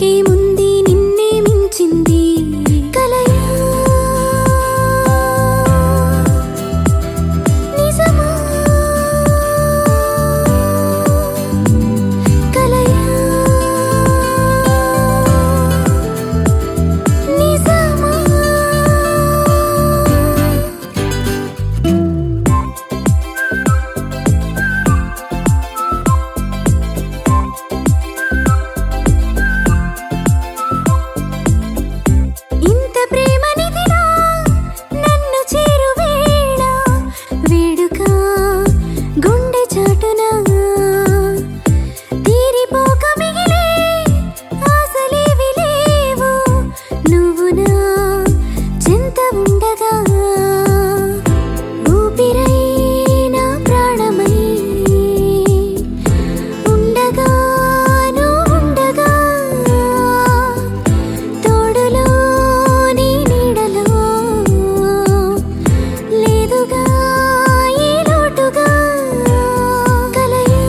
ఏముంది నిన్నే మించింది కలయా నిజమా కలయా నిజమా ఇంత ప్రేమనిదిరా నన్ను చేరువేళ వేడుక గుండె చాటున తీరిపోక మిగిలే ఆశలేవి లేవు నువ్వు నా చింత ఉండగా ఊపిరై నా ప్రాణమై ఉండగా నువ్వుండగా తోడులో నీ నీడలో లేదుగా ఈ లోటుగా కలయా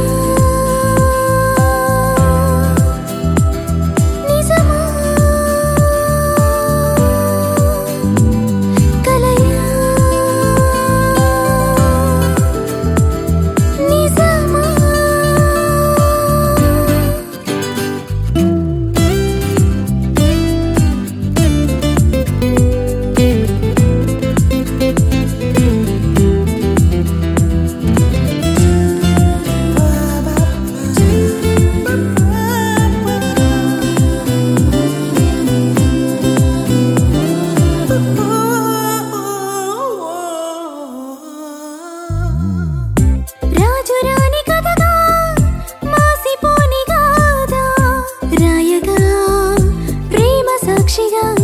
నిజమా కలయా నిజమా రాజురాని కథగా మాసిపోని గాథ రాయగా ప్రేమ సాక్షిగా